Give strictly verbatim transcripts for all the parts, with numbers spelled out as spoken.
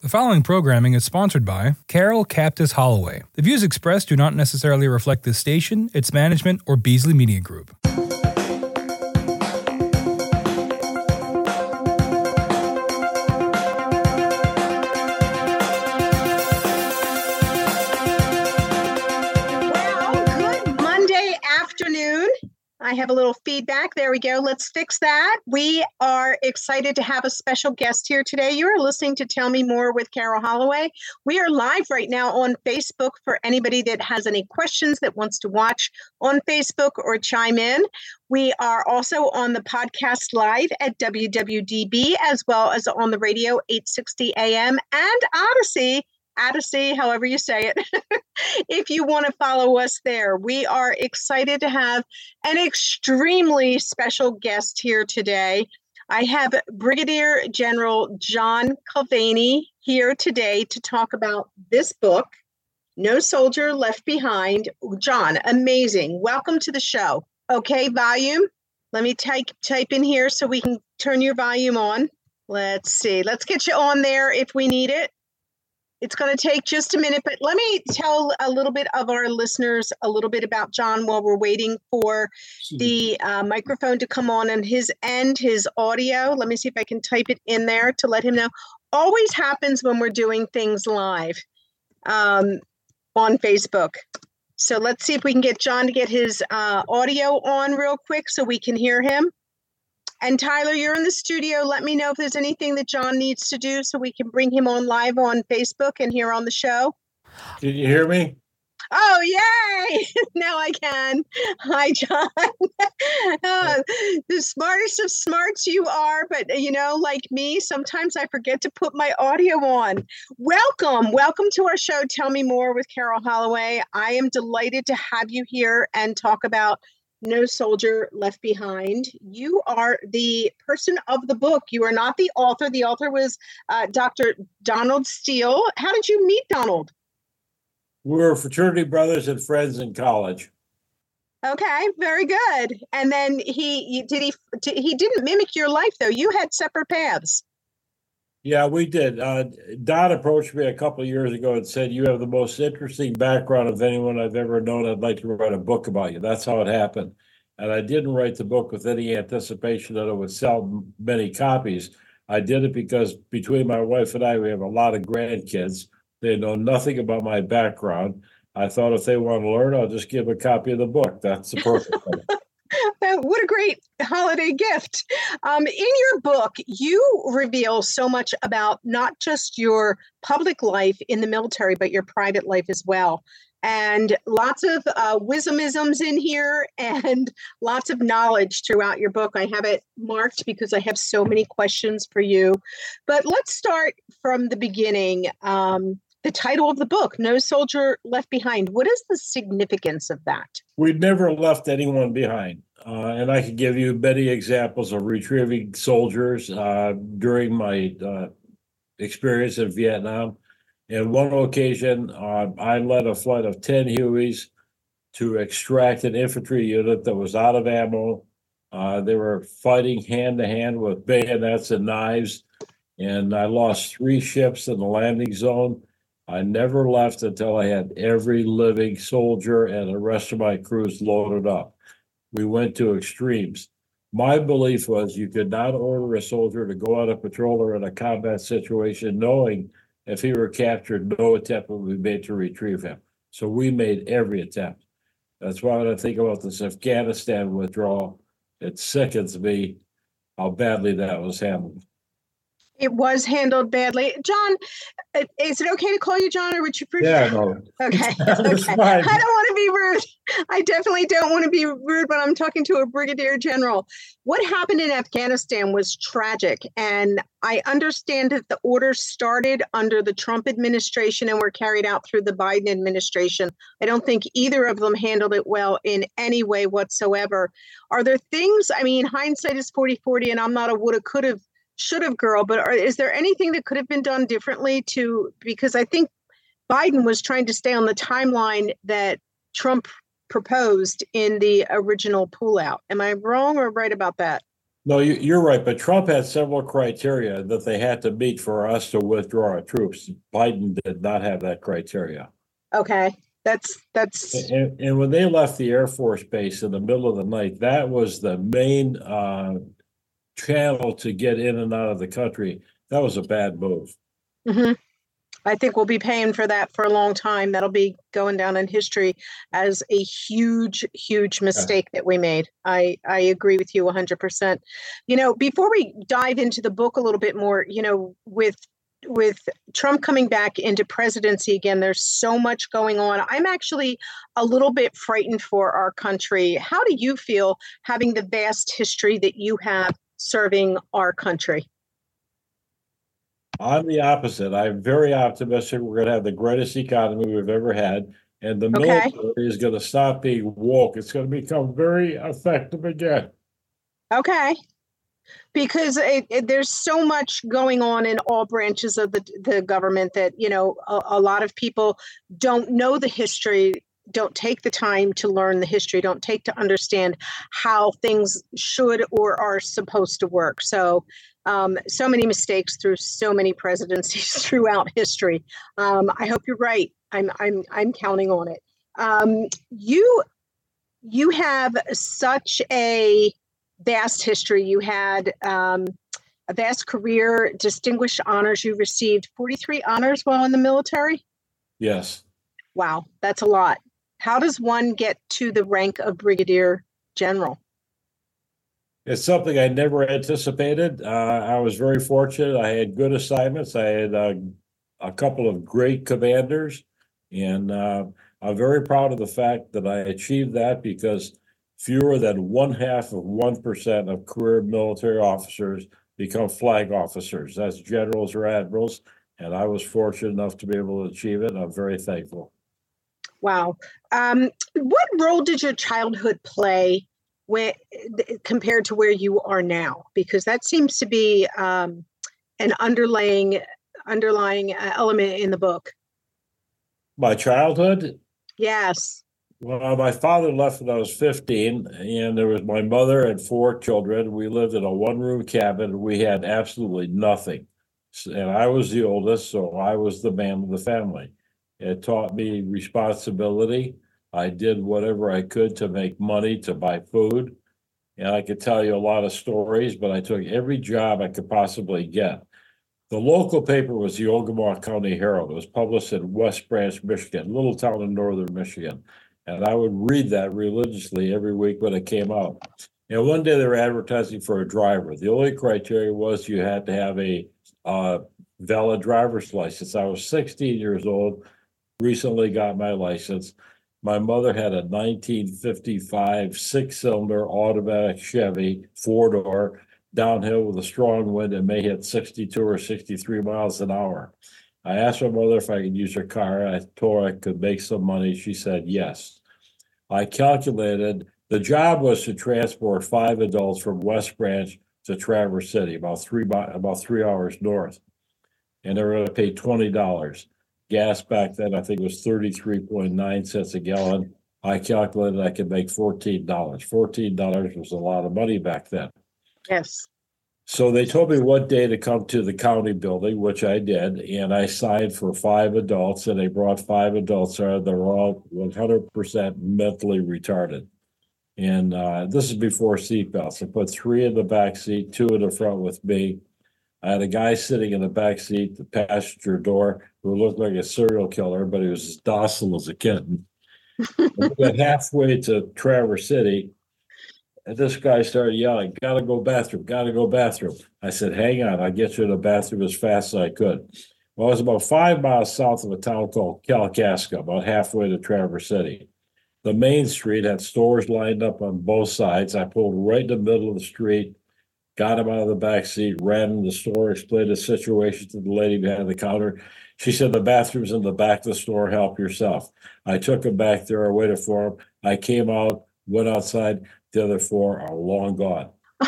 The following programming is sponsored by Carol Captis Holloway. The views expressed do not necessarily reflect this station, its management, or Beasley Media Group. I have a little feedback. There we go. Let's fix that. We are excited to have a special guest here today. You are listening to Tell Me More with Carol Holloway. We are live right now on Facebook for anybody that has any questions that wants to watch on Facebook or chime in. We are also on the podcast live at W W D B as well as on the radio eight sixty A M and Odyssey. Odyssey, however you say it, if you want to follow us there. We are excited to have an extremely special guest here today. I have Brigadier General John Culvaney here today to talk about this book, No Soldier Left Behind. John, amazing. Welcome to the show. Okay, volume. Let me type, type in here so we can turn your volume on. Let's see. Let's get you on there if we need it. It's going to take just a minute, but let me tell a little bit of our listeners a little bit about John while we're waiting for the uh, microphone to come on and his end, his audio. Let me see if I can type it in there to let him know. Always happens when we're doing things live um, on Facebook. So let's see if we can get John to get his uh, audio on real quick so we can hear him. And Tyler, you're in the studio. Let me know if there's anything that John needs to do so we can bring him on live on Facebook and here on the show. Can you hear me? Oh, yay! Now I can. Hi, John. uh, the smartest of smarts you are, but you know, like me, sometimes I forget to put my audio on. Welcome. Welcome to our show, Tell Me More with Carol Holloway. I am delighted to have you here and talk about No Soldier Left Behind. You are the person of the book. You are not the author. The author was uh, Doctor Donald Steele. How did you meet Donald? We were fraternity brothers and friends in college. Okay, very good. And then he did he he didn't mimic your life though. You had separate paths. Yeah, we did. Uh, Don approached me a couple of years ago and said, "You have the most interesting background of anyone I've ever known. I'd like to write a book about you." That's how it happened. And I didn't write the book with any anticipation that it would sell many copies. I did it because between my wife and I, we have a lot of grandkids. They know nothing about my background. I thought if they want to learn, I'll just give a copy of the book. That's the perfect thing. What a great holiday gift. Um, in your book, you reveal so much about not just your public life in the military, but your private life as well. And lots of uh, wisdomisms in here and lots of knowledge throughout your book. I have it marked because I have so many questions for you. But let's start from the beginning. Um, the title of the book, No Soldier Left Behind. What is the significance of that? We never left anyone behind. Uh, and I could give you many examples of retrieving soldiers uh, during my uh, experience in Vietnam. In one occasion, uh, I led a flight of ten Hueys to extract an infantry unit that was out of ammo. Uh, they were fighting hand-to-hand with bayonets and knives, and I lost three ships in the landing zone. I never left until I had every living soldier and the rest of my crews loaded up. We went to extremes. My belief was you could not order a soldier to go on a patrol or in a combat situation knowing if he were captured, no attempt would be made to retrieve him. So we made every attempt. That's why when I think about this Afghanistan withdrawal, it sickens me how badly that was handled. It was handled badly. John, is it okay to call you John, or would you prefer? Yeah, no. Okay. okay. I don't want to be rude. I definitely don't want to be rude when I'm talking to a brigadier general. What happened in Afghanistan was tragic. And I understand that the orders started under the Trump administration and were carried out through the Biden administration. I don't think either of them handled it well in any way whatsoever. Are there things, I mean, hindsight is forty forty, and I'm not a woulda, coulda, should have girl, but are, is there anything that could have been done differently to, because I think Biden was trying to stay on the timeline that Trump proposed in the original pullout. Am I wrong or right about that? No, you, you're right, but Trump had several criteria that they had to meet for us to withdraw our troops. Biden did not have that criteria. Okay, that's that's And, and when they left the Air Force Base in the middle of the night, that was the main uh, channel to get in and out of the country. That was a bad move. mhm. I think we'll be paying for that for a long time. That'll be going down in history as a huge, huge Yeah. mistake that we made. I, I agree with you one hundred percent. You know, before we dive into the book a little bit more, you know, with with Trump coming back into presidency again, there's so much going on. I'm actually a little bit frightened for our country. How do you feel having the vast history that you have serving our country? I'm the opposite. I'm very optimistic. We're going to have the greatest economy we've ever had, and the Okay. military is going to stop being woke. It's going to become very effective again. Okay. Because it, it, there's so much going on in all branches of the, the government that, you know, a, a lot of people don't know the history, don't take the time to learn the history, don't take to understand how things should or are supposed to work. So, um, so many mistakes through so many presidencies throughout history. Um, I hope you're right. I'm, I'm, I'm counting on it. Um, you, you have such a vast history. You had um, a vast career, distinguished honors. You received forty-three honors while in the military. Yes. Wow, that's a lot. How does one get to the rank of brigadier general? It's something I never anticipated. Uh, I was very fortunate. I had good assignments. I had uh, a couple of great commanders, and uh, I'm very proud of the fact that I achieved that because fewer than one half of one percent of career military officers become flag officers. That's generals or admirals, and I was fortunate enough to be able to achieve it. And I'm very thankful. Wow. Um, what role did your childhood play when compared to where you are now? Because that seems to be um, an underlying underlying uh, element in the book. My childhood, Yes. well, my father left when I was fifteen, and there was my mother and four children. We lived in a one-room cabin. We had absolutely nothing. And I was the oldest, so I was the man of the family. It taught me responsibility. I did whatever I could to make money to buy food. And I could tell you a lot of stories, but I took every job I could possibly get. The local paper was the Ogemaw County Herald. It was published in West Branch, Michigan, a little town in northern Michigan. And I would read that religiously every week when it came out. And one day they were advertising for a driver. The only criteria was you had to have a uh, valid driver's license. I was sixteen years old, recently got my license. My mother had a nineteen fifty-five six-cylinder automatic Chevy four-door downhill with a strong wind and may hit sixty-two or sixty-three miles an hour. I asked my mother if I could use her car. I told her I could make some money. She said yes. I calculated the job was to transport five adults from West Branch to Traverse City, about three about three hours north, and they were going to pay twenty dollars. Gas back then, I think, was thirty-three point nine cents a gallon. I calculated I could make fourteen dollars. fourteen dollars was a lot of money back then. Yes. So they told me what day to come to the county building, which I did, and I signed for five adults, and they brought five adults there. They're all one hundred percent mentally retarded. And uh, this is before seatbelts. I put three in the back seat, two in the front with me. I had a guy sitting in the back seat, the passenger door, who looked like a serial killer, but he was as docile as a kitten. We got halfway to Traverse City, and this guy started yelling, "Gotta go bathroom, gotta go bathroom." I said, "Hang on, I'll get you to the bathroom as fast as I could." Well, I was about five miles south of a town called Kalkaska, about halfway to Traverse City. The main street had stores lined up on both sides. I pulled right in the middle of the street, got him out of the back seat, ran in the store, explained the situation to the lady behind the counter. She said, "The bathroom's in the back of the store, help yourself." I took him back there, I waited for him. I came out, went outside. The other four are long gone.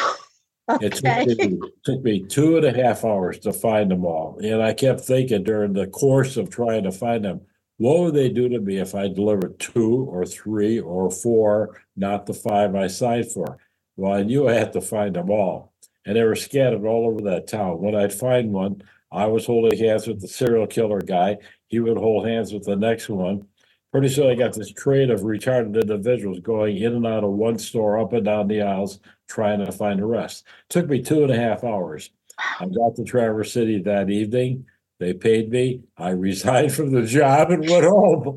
It took Okay. me, took me two and a half hours to find them all. And I kept thinking during the course of trying to find them, what would they do to me if I delivered two or three or four, not the five I signed for? Well, I knew I had to find them all. and they were scattered all over that town. When I'd find one, I was holding hands with the serial killer guy. He would hold hands with the next one. Pretty soon I got this train of retarded individuals going in and out of one store, up and down the aisles, trying to find the rest. Took me two and a half hours. I got to Traverse City that evening. They paid me. I resigned from the job and went home.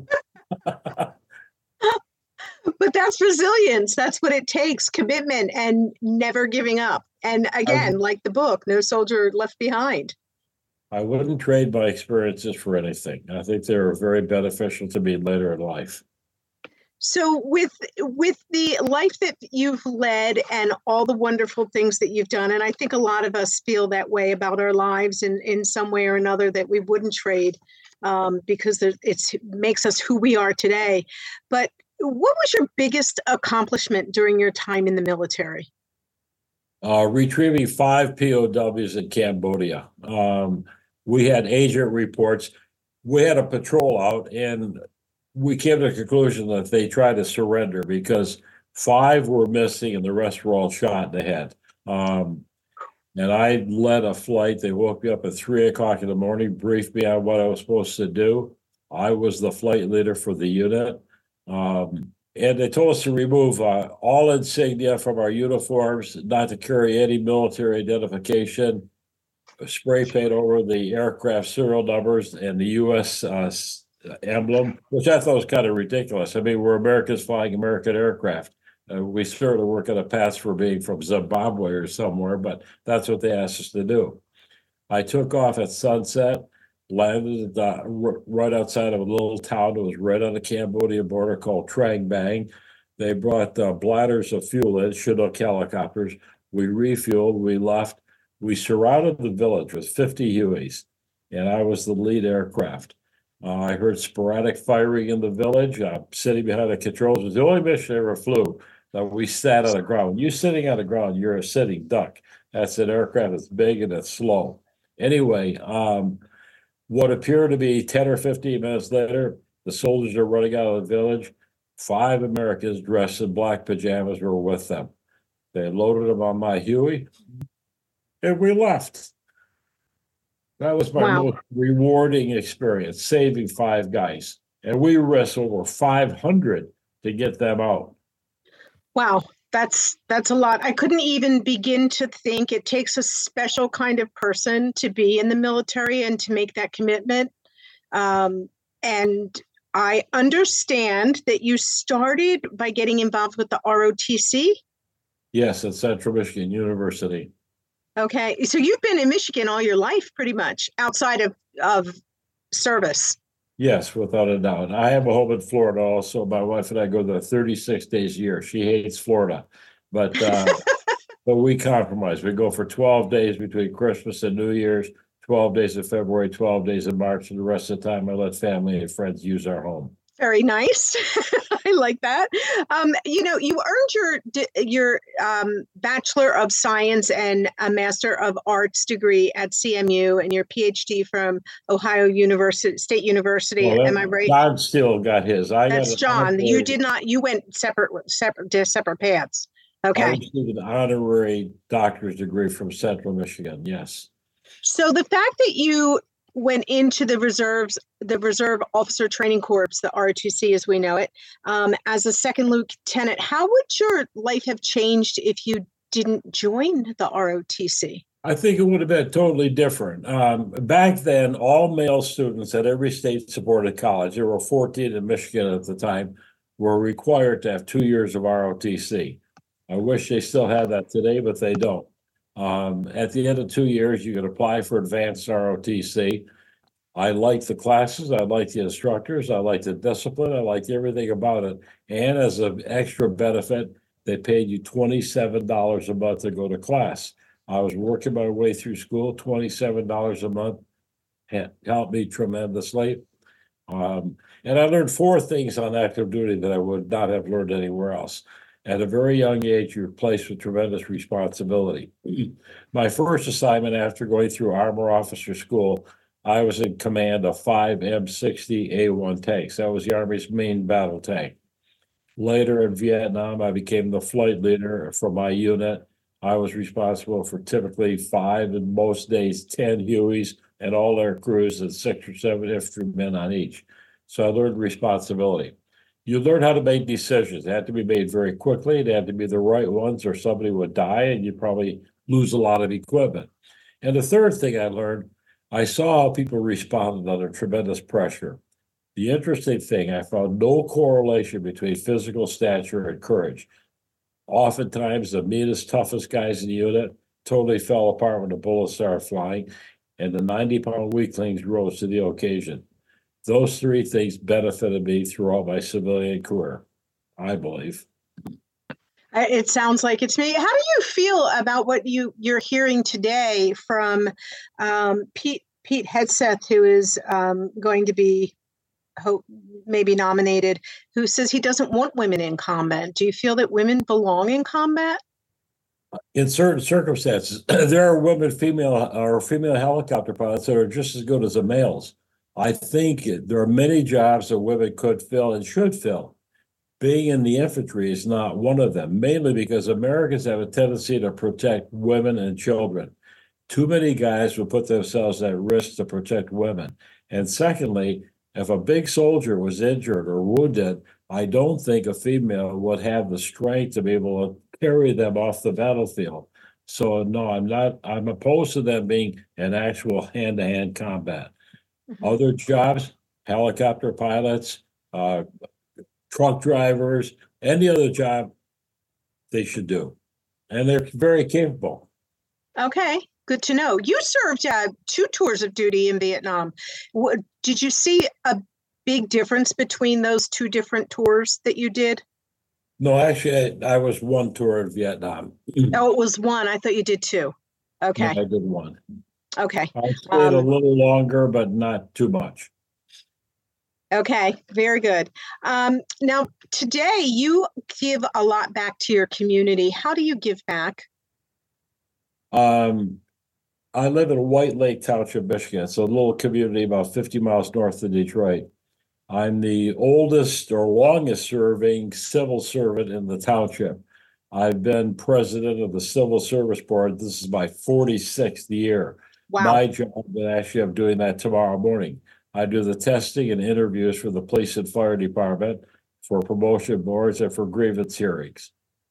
But that's resilience. That's what it takes, commitment and never giving up. And again, I, like the book, No Soldier Left Behind. I wouldn't trade my experiences for anything. I think they were very beneficial to me later in life. So with with the life that you've led and all the wonderful things that you've done, and I think a lot of us feel that way about our lives in, in some way or another, that we wouldn't trade um, because it makes us who we are today. But what was your biggest accomplishment during your time in the military? Uh, retrieving five P O Ws in Cambodia. Um, we had agent reports. We had a patrol out, and we came to the conclusion that they tried to surrender because five were missing and the rest were all shot in the head. Um, and I led a flight. They woke me up at three o'clock in the morning, briefed me on what I was supposed to do. I was the flight leader for the unit. Um, and they told us to remove uh, all insignia from our uniforms, not to carry any military identification, spray paint over the aircraft serial numbers and the U S uh, emblem, which I thought was kind of ridiculous. I mean, we're Americans flying American aircraft. Uh, we certainly weren't going to pass for being from Zimbabwe or somewhere, but that's what they asked us to do. I took off at sunset, landed uh, r- right outside of a little town that was right on the Cambodian border called Trang Bang. They brought uh, bladders of fuel in, Chinook helicopters. We refueled, we left. We surrounded the village with fifty Hueys, and I was the lead aircraft. Uh, I heard sporadic firing in the village. Uh, sitting behind the controls. It was the only mission I ever flew that we sat on the ground. When you're sitting on the ground, you're a sitting duck. That's an aircraft that's big and it's slow. Anyway, um, what appeared to be ten or fifteen minutes later, the soldiers are running out of the village. Five Americans dressed in black pajamas were with them. They loaded them on my Huey, and we left. That was my wow. most rewarding experience, saving five guys. And we risked over five hundred to get them out. Wow, that's that's a lot. I couldn't even begin to think. It takes a special kind of person to be in the military and to make that commitment. Um, and I understand that you started by getting involved with the R O T C. Yes, at Central Michigan University. Okay, so you've been in Michigan all your life, pretty much, outside of, of service. Yes, without a doubt. I have a home in Florida also. My wife and I go there thirty-six days a year. She hates Florida, but uh, but we compromise. We go for twelve days between Christmas and New Year's, twelve days in February, twelve days in March, and the rest of the time I let family and friends use our home. Very nice. I like that. Um, you know, you earned your your um, Bachelor of Science and a Master of Arts degree at C M U and your P H D from Ohio University, State University. Well, Am I right? John still got his. I That's got John. You did not. You went separate, separate, separate paths. Okay. I received an honorary doctor's degree from Central Michigan. Yes. So the fact that you went into the reserves, the Reserve Officer Training Corps, the R O T C as we know it, um, as a second lieutenant, how would your life have changed if you didn't join the R O T C? I think it would have been totally different. Um, back then, all male students at every state-supported college, there were fourteen in Michigan at the time, were required to have two years of R O T C. I wish they still had that today, but they don't. Um, at the end of two years, you could apply for advanced R O T C. I liked the classes. I liked the instructors. I liked the discipline. I liked everything about it. And as an extra benefit, they paid you twenty-seven dollars a month to go to class. I was working my way through school, twenty-seven dollars a month. Helped me tremendously. Um, and I learned four things on active duty that I would not have learned anywhere else. At a very young age, you're placed with tremendous responsibility. My first assignment after going through Armor Officer School, I was in command of five M sixty A one tanks. That was the Army's main battle tank. Later in Vietnam, I became the flight leader for my unit. I was responsible for typically five and most days ten Hueys and all their crews and six or seven infantrymen on each. So I learned responsibility. You learn how to make decisions. They had to be made very quickly. They had to be the right ones, or somebody would die, and you'd probably lose a lot of equipment. And the third thing I learned, I saw how people responded under tremendous pressure. The interesting thing, I found no correlation between physical stature and courage. Oftentimes, the meanest, toughest guys in the unit totally fell apart when the bullets started flying, and the ninety-pound weaklings rose to the occasion. Those three things benefited me throughout my civilian career, I believe. It sounds like it's me. How do you feel about what you, you're hearing today from um, Pete Pete Hegseth, who is um, going to be hope maybe nominated, who says he doesn't want women in combat? Do you feel that women belong in combat? In certain circumstances, there are women, female or female helicopter pilots that are just as good as the males. I think there are many jobs that women could fill and should fill. Being in the infantry is not one of them, mainly because Americans have a tendency to protect women and children. Too many guys will put themselves at risk to protect women. And secondly, if a big soldier was injured or wounded, I don't think a female would have the strength to be able to carry them off the battlefield. So no, I'm not, I'm opposed to them being in actual hand-to-hand combat. Mm-hmm. Other jobs, helicopter pilots, uh, truck drivers, any other job they should do. And they're very capable. Okay, good to know. You served uh, two tours of duty in Vietnam. What, did you see a big difference between those two different tours that you did? No, actually, I, I was one tour in Vietnam. Oh, it was one. I thought you did two. Okay. No, I did one. Okay. I stayed um, a little longer, but not too much. Okay, very good. Um, now, today you give a lot back to your community. How do you give back? Um, I live in White Lake Township, Michigan. It's a little community about fifty miles north of Detroit. I'm the oldest or longest serving civil servant in the township. I've been president of the Civil Service Board. This is my forty-sixth year. Wow. My job, and actually I'm doing that tomorrow morning. I do the testing and interviews for the police and fire department, for promotion boards, and for grievance hearings.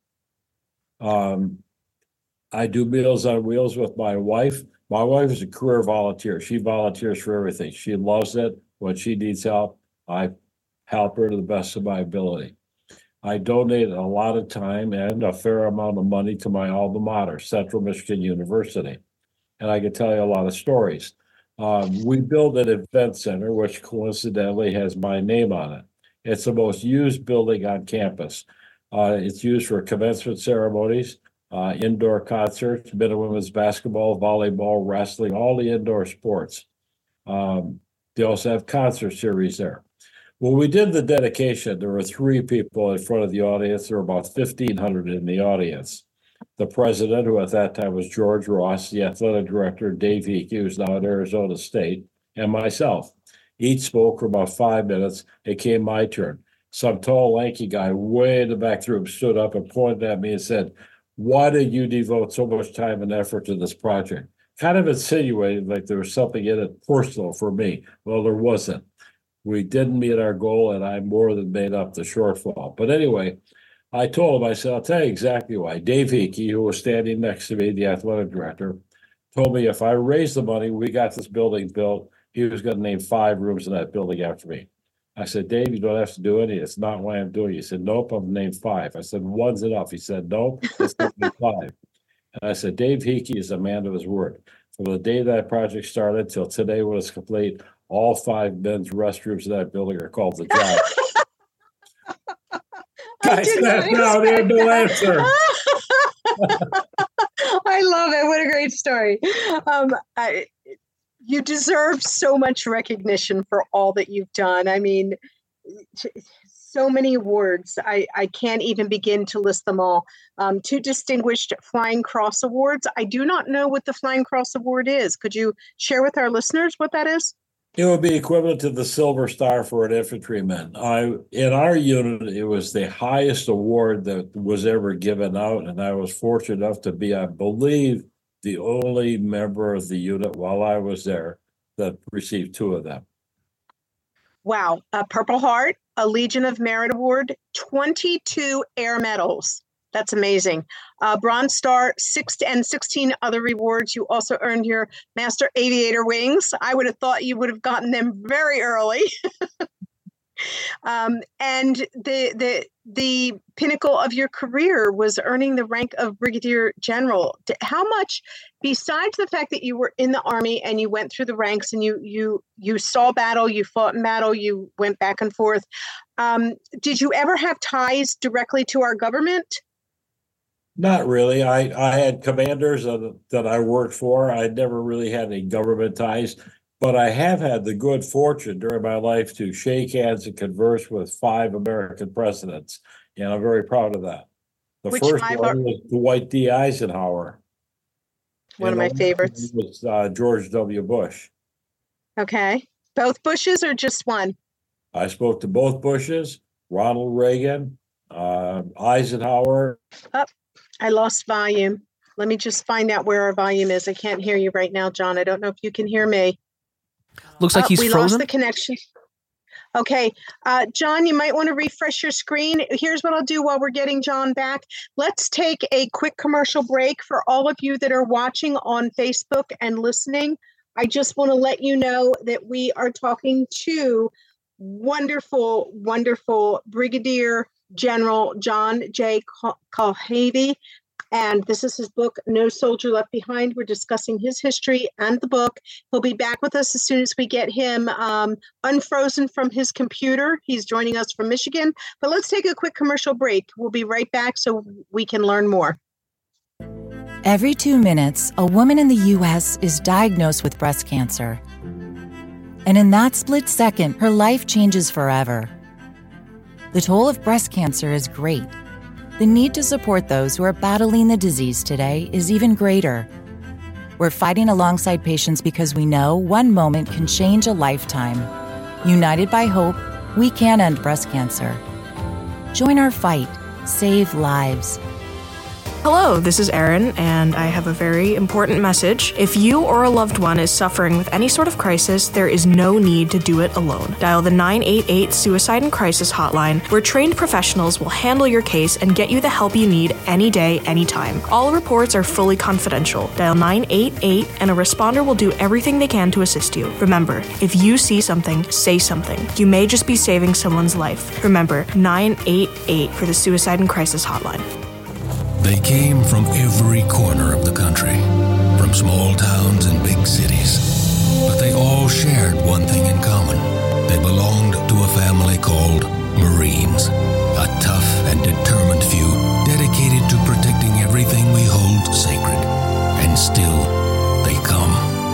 Um, I do Meals on Wheels with my wife. My wife is a career volunteer. She volunteers for everything. She loves it. When she needs help, I help her to the best of my ability. I donate a lot of time and a fair amount of money to my alma mater, Central Michigan University. And I can tell you a lot of stories. Um, we built an event center, which coincidentally has my name on it. It's the most used building on campus. Uh, it's used for commencement ceremonies, uh, indoor concerts, men and women's basketball, volleyball, wrestling, all the indoor sports. Um, they also have concert series there. When we did the dedication, there were three people in front of the audience. There were about fifteen hundred in the audience. The president, who at that time was George Ross, the athletic director, Dave Hickey, who's now at Arizona State, and myself. Each spoke for about five minutes. It came my turn. Some tall, lanky guy way in the back of the room stood up and pointed at me and said, "Why did you devote so much time and effort to this project?" Kind of insinuated like there was something in it personal for me. Well, there wasn't. We didn't meet our goal, and I more than made up the shortfall. But anyway, I told him, I said, I'll tell you exactly why. Dave Hickey, who was standing next to me, the athletic director, told me if I raised the money, we got this building built, he was going to name five rooms in that building after me. I said, Dave, you don't have to do any. It's not why I'm doing it. He said, nope, I'm named five. I said, one's enough. He said, nope, it's going to be five. And I said, Dave Hickey is a man of his word. From the day that project started till today when it's complete, all five men's restrooms in that building are called the Job. I snapped out, he had no answer. I love it. What a great story. Um, I, you deserve so much recognition for all that you've done. I mean, so many awards. I, I can't even begin to list them all. Um, two distinguished Flying Cross Awards. I do not know what the Flying Cross Award is. Could you share with our listeners what that is? It would be equivalent to the Silver Star for an infantryman. I in our unit, it was the highest award that was ever given out, and I was fortunate enough to be, I believe, the only member of the unit while I was there that received two of them. Wow. A Purple Heart, a Legion of Merit Award, twenty-two air medals. That's amazing. Uh, Bronze Star, six and sixteen other rewards. You also earned your Master Aviator wings. I would have thought you would have gotten them very early. um, and the the the pinnacle of your career was earning the rank of Brigadier General. How much, besides the fact that you were in the Army and you went through the ranks and you you you saw battle, you fought in battle, you went back and forth, um, did you ever have ties directly to our government? Not really. I, I had commanders that, that I worked for. I never really had any government ties, but I have had the good fortune during my life to shake hands and converse with five American presidents, and I'm very proud of that. The Which first five one are- was Dwight D. Eisenhower. One of And my the favorites. one was uh, George W. Bush. Okay. Both Bushes or just one? I spoke to both Bushes, Ronald Reagan, uh, Eisenhower. Oh, I lost volume. Let me just find out where our volume is. I can't hear you right now, John. I don't know if you can hear me. Looks like Oh, he's we frozen. lost the connection. Okay. Uh, John, you might want to refresh your screen. Here's what I'll do while we're getting John back. Let's take a quick commercial break for all of you that are watching on Facebook and listening. I just want to let you know that we are talking to wonderful, wonderful Brigadier General John J. Colhavy. And this is his book, No Soldier Left Behind. We're discussing his history and the book. He'll be back with us as soon as we get him um, unfrozen from his computer. He's joining us from Michigan. But let's take a quick commercial break. We'll be right back so we can learn more. Every two minutes, a woman in the U S is diagnosed with breast cancer. And in that split second, her life changes forever. The toll of breast cancer is great. The need to support those who are battling the disease today is even greater. We're fighting alongside patients because we know one moment can change a lifetime. United by hope, we can end breast cancer. Join our fight. Save lives. Hello, this is Erin, and I have a very important message. If you or a loved one is suffering with any sort of crisis, there is no need to do it alone. Dial the nine eight eight Suicide and Crisis Hotline, where trained professionals will handle your case and get you the help you need any day, anytime. All reports are fully confidential. Dial nine eight eight, and a responder will do everything they can to assist you. Remember, if you see something, say something. You may just be saving someone's life. Remember, nine eight eight for the Suicide and Crisis Hotline. They came from every corner of the country, from small towns and big cities. But they all shared one thing in common. They belonged to a family called Marines, a tough and determined few dedicated to protecting everything we hold sacred. And still, they come.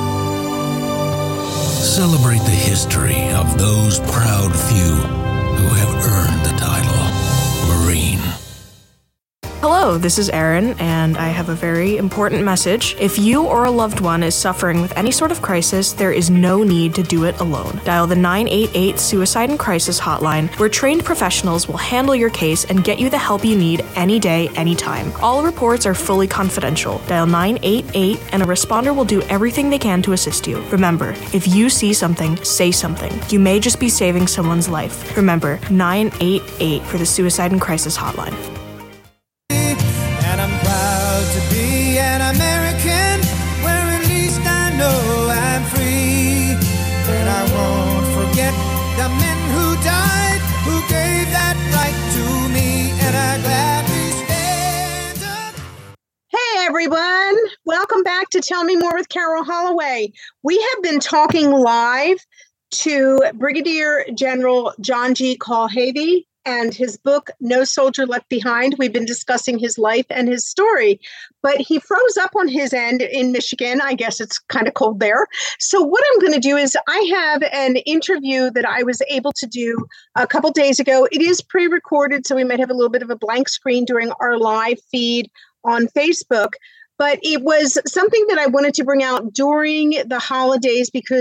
Celebrate the history of those proud few who have earned the title Marine. Hello, this is Erin, and I have a very important message. If you or a loved one is suffering with any sort of crisis, there is no need to do it alone. Dial the nine eight eight Suicide and Crisis Hotline, where trained professionals will handle your case and get you the help you need any day, anytime. All reports are fully confidential. Dial nine eight eight, and a responder will do everything they can to assist you. Remember, if you see something, say something. You may just be saving someone's life. Remember, nine eight eight for the Suicide and Crisis Hotline. And I'm proud to be an American, where at least I know I'm free. And I won't forget the men who died, who gave that right to me, and I gladly stand up. Hey, everyone. Welcome back to Tell Me More with Carol Holloway. We have been talking live to Brigadier General John G. Colhavy and his book, No Soldier Left Behind. We've been discussing his life and his story, but he froze up on his end in Michigan. I guess it's kind of cold there. So what I'm going to do is I have an interview that I was able to do a couple days ago. It is pre-recorded, so we might have a little bit of a blank screen during our live feed on Facebook, but it was something that I wanted to bring out during the holidays because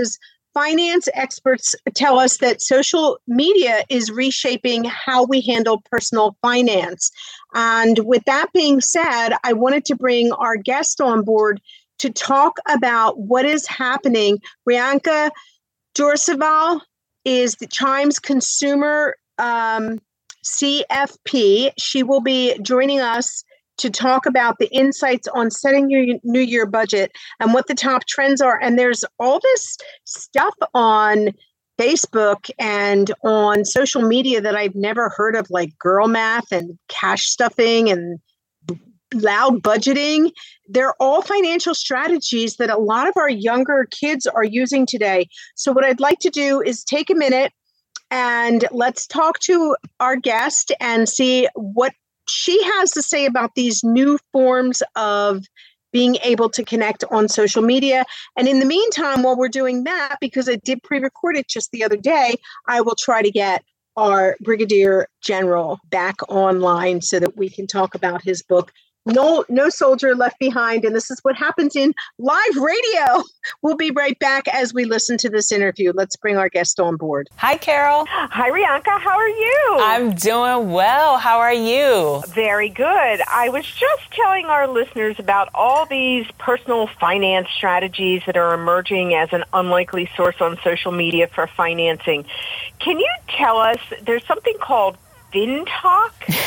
finance experts tell us that social media is reshaping how we handle personal finance. And with that being said, I wanted to bring our guest on board to talk about what is happening. Rianka Dourseval is the Chime's consumer um, C F P. She will be joining us to talk about the insights on setting your New Year budget and what the top trends are. And there's all this stuff on Facebook and on social media that I've never heard of, like girl math and cash stuffing and loud budgeting. They're all financial strategies that a lot of our younger kids are using today. So what I'd like to do is take a minute and let's talk to our guest and see what she has to say about these new forms of being able to connect on social media. And in the meantime, while we're doing that, because I did pre-record it just the other day, I will try to get our Brigadier General back online so that we can talk about his book, No, No Soldier Left Behind. And this is what happens in live radio. We'll be right back as we listen to this interview. Let's bring our guest on board. Hi, Carol. Hi, Rianka. How are you? I'm doing well. How are you? Very good. I was just telling our listeners about all these personal finance strategies that are emerging as an unlikely source on social media for financing. Can you tell us, there's something called FinTok?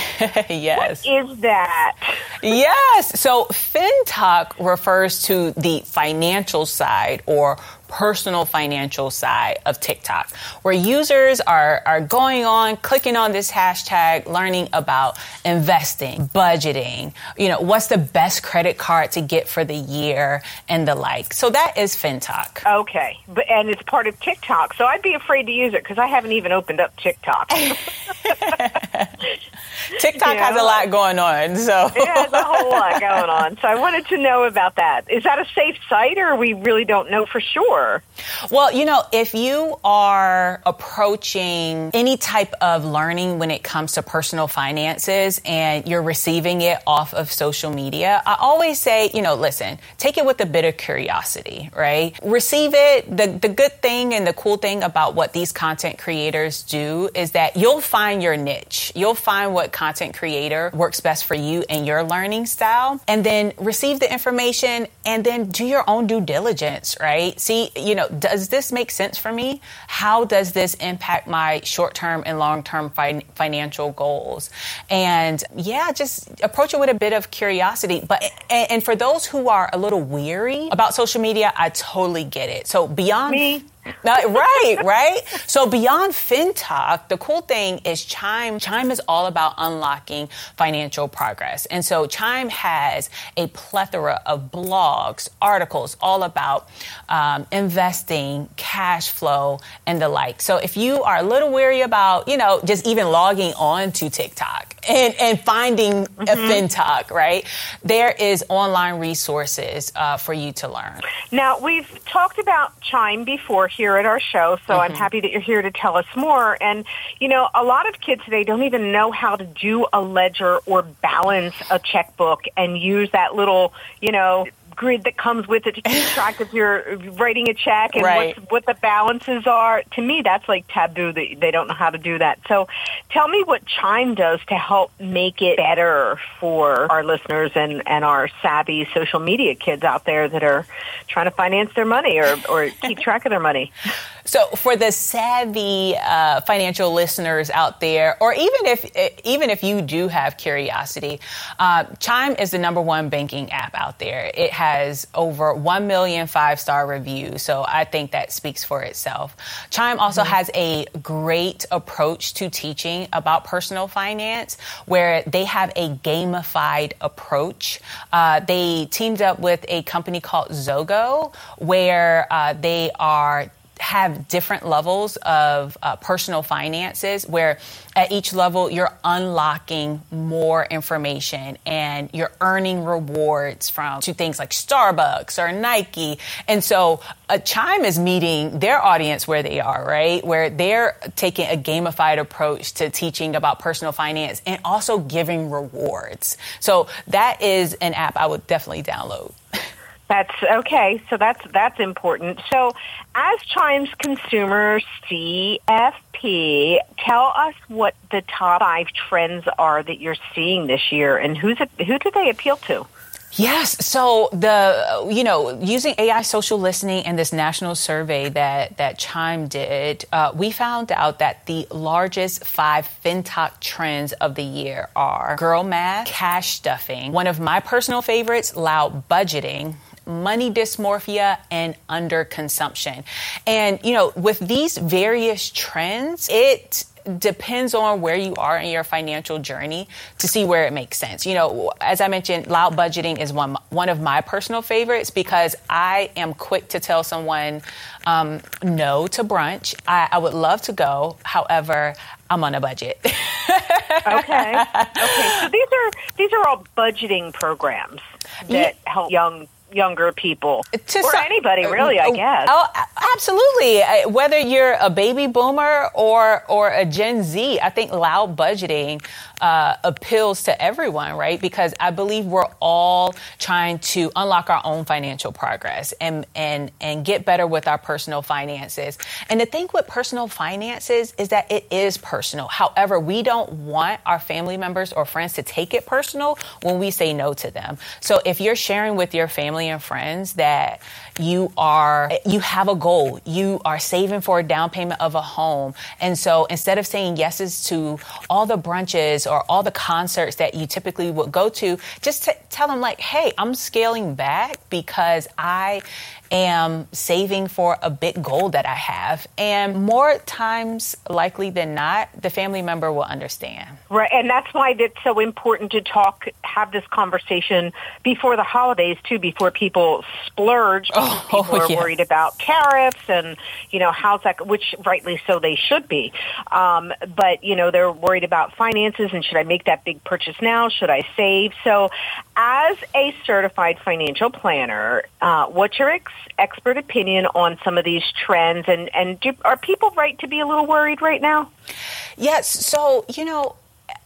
Yes. What is that? Yes. So FinTok refers to the financial side or personal financial side of TikTok, where users are, are going on, clicking on this hashtag, learning about investing, budgeting, you know, what's the best credit card to get for the year and the like. So that is FinTok. Okay. But, and it's part of TikTok. So I'd be afraid to use it because I haven't even opened up TikTok. TikTok you know, has a lot going on. So it has a whole lot going on. So I wanted to know about that. Is that a safe site, or we really don't know for sure? Well, you know, if you are approaching any type of learning when it comes to personal finances and you're receiving it off of social media, I always say, you know, listen, take it with a bit of curiosity, right? Receive it. The, the good thing and the cool thing about what these content creators do is that you'll find your niche. You'll find what content creator works best for you and your learning style, and then receive the information and then do your own due diligence, right? See, you know, does this make sense for me? How does this impact my short-term and long-term fi- financial goals? And yeah, just approach it with a bit of curiosity. But and, and for those who are a little weary about social media, I totally get it. So beyond me. Uh, right, right. So beyond FinTok, the cool thing is Chime. Chime is all about unlocking financial progress. And so Chime has a plethora of blogs, articles all about um, investing, cash flow, and the like. So if you are a little weary about, you know, just even logging on to TikTok and, and finding mm-hmm. a FinTok, right, there is online resources uh, for you to learn. Now, we've talked about Chime before here at our show, so mm-hmm. I'm happy that you're here to tell us more. And, you know, a lot of kids today don't even know how to do a ledger or balance a checkbook and use that little, you know, grid that comes with it to keep track of your writing a check and right. what, what the balances are. To me, that's like taboo that they don't know how to do that. So tell me what Chime does to help make it better for our listeners and, and our savvy social media kids out there that are trying to finance their money or, or keep track of their money. So for the savvy uh, financial listeners out there, or even if even if you do have curiosity, uh, Chime is the number one banking app out there. It has over one million five-star reviews, so I think that speaks for itself. Chime also mm-hmm. has a great approach to teaching about personal finance, where they have a gamified approach. Uh, they teamed up with a company called Zogo, where uh, they are have different levels of uh, personal finances, where at each level you're unlocking more information and you're earning rewards from to things like Starbucks or Nike. And so uh, Chime is meeting their audience where they are, right? Where they're taking a gamified approach to teaching about personal finance and also giving rewards. So that is an app I would definitely download. That's okay. So that's that's important. So as Chime's consumer C F P, tell us what the top five trends are that you're seeing this year, and who's it, who do they appeal to? Yes. So the, you know, using A I social listening and this national survey that, that Chime did, uh, we found out that the largest five FinTok trends of the year are girl math, cash stuffing, one of my personal favorites, loud budgeting, money dysmorphia, and underconsumption. And, you know, with these various trends, it depends on where you are in your financial journey to see where it makes sense. You know, as I mentioned, loud budgeting is one one of my personal favorites because I am quick to tell someone um, no to brunch. I, I would love to go. However, I'm on a budget. Okay. Okay. So these are these are all budgeting programs that Yeah. help young younger people To or some- anybody, really, I guess. Oh, absolutely. Uh, Whether you're a baby boomer or or a Gen Z, I think loud budgeting uh, appeals to everyone, right? Because I believe we're all trying to unlock our own financial progress and and and get better with our personal finances. And the thing with personal finances is that it is personal. However, we don't want our family members or friends to take it personal when we say no to them. So if you're sharing with your family and friends that you are, you have a goal, you are saving for a down payment of a home. And so instead of saying yeses to all the brunches or all the concerts that you typically would go to, just t- tell them like, hey, I'm scaling back because I am saving for a big goal that I have. And more times likely than not, the family member will understand. Right, and that's why it's so important to talk, have this conversation before the holidays, too, before people splurge. Oh, people are yeah. worried about tariffs and, you know, how's that, which rightly so they should be. Um, but, you know, they're worried about finances and should I make that big purchase now? Should I save? So as a certified financial planner, uh, what's your ex- expert opinion on some of these trends? And, and do, are people right to be a little worried right now? Yes. So, you know,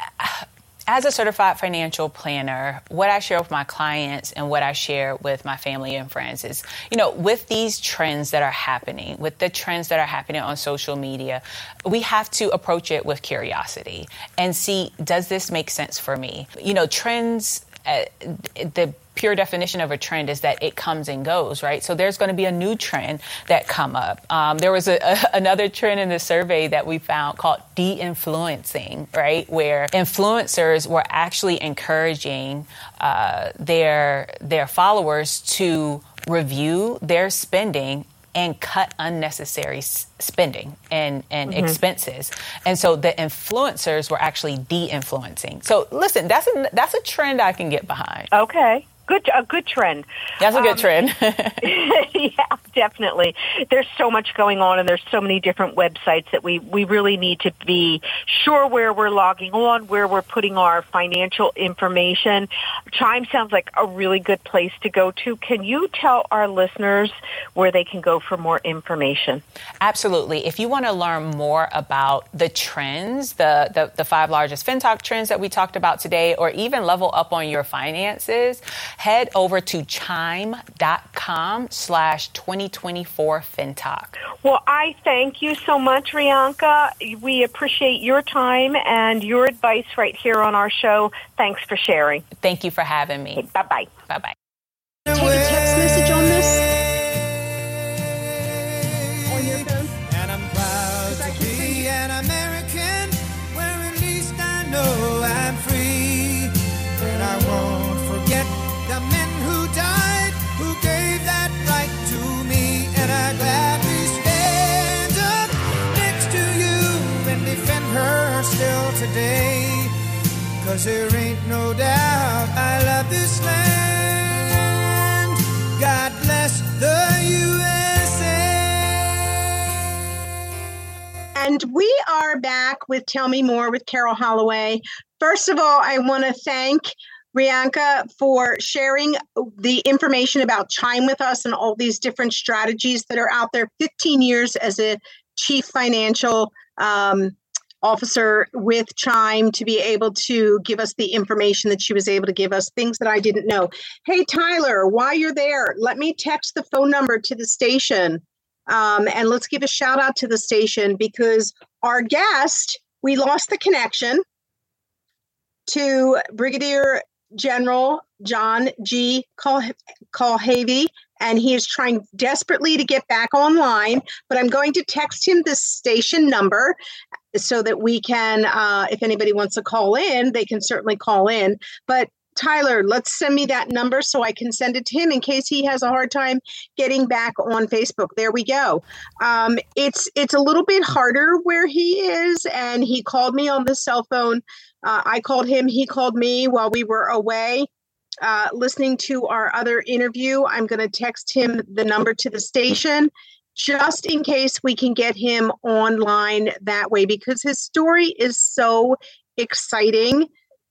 as a certified financial planner, what I share with my clients and what I share with my family and friends is, you know, with these trends that are happening, with the trends that are happening on social media, we have to approach it with curiosity and see, does this make sense for me? You know, trends, uh, the pure definition of a trend is that it comes and goes, right? So there's going to be a new trend that come up. Um, there was a, a, another trend in the survey that we found called de-influencing, right? Where influencers were actually encouraging uh, their their followers to review their spending and cut unnecessary s- spending and, and mm-hmm. expenses. And so the influencers were actually de-influencing. So listen, that's a, that's a trend I can get behind. Okay. Good, a good trend. That's a good Um, trend. Yeah, definitely. There's so much going on, and there's so many different websites that we, we really need to be sure where we're logging on, where we're putting our financial information. Chime sounds like a really good place to go to. Can you tell our listeners where they can go for more information? Absolutely. If you want to learn more about the trends, the, the, the five largest FinTok trends that we talked about today, or even level up on your finances, head over to chime.com slash 2024 FinTalk. Well, I thank you so much, Rianka. We appreciate your time and your advice right here on our show. Thanks for sharing. Thank you for having me. Okay, bye-bye. Bye-bye. Take a text message on this. On your phone. And I'm proud to be an American, where at least I know I'm free. And I won't forget the men who died, who gave that right to me. And I gladly stand up next to you and defend her still today. 'Cause there ain't no doubt I love this land. God bless the U S A. And we are back with Tell Me More with Carol Holloway. First of all, I want to thank Rianka for sharing the information about Chime with us and all these different strategies that are out there. fifteen years as a chief financial um, officer with Chime to be able to give us the information that she was able to give us, things that I didn't know. Hey, Tyler, while you're there, let me text the phone number to the station. Um, and let's give a shout out to the station because our guest, we lost the connection to Brigadier General John G. Colhavy, and he is trying desperately to get back online, but I'm going to text him the station number so that we can, uh, if anybody wants to call in, they can certainly call in. But Tyler, let's send me that number so I can send it to him in case he has a hard time getting back on Facebook. There we go. Um, it's it's a little bit harder where he is, and he called me on the cell phone. Uh, I called him. He called me while we were away uh, listening to our other interview. I'm going to text him the number to the station just in case we can get him online that way because his story is so exciting.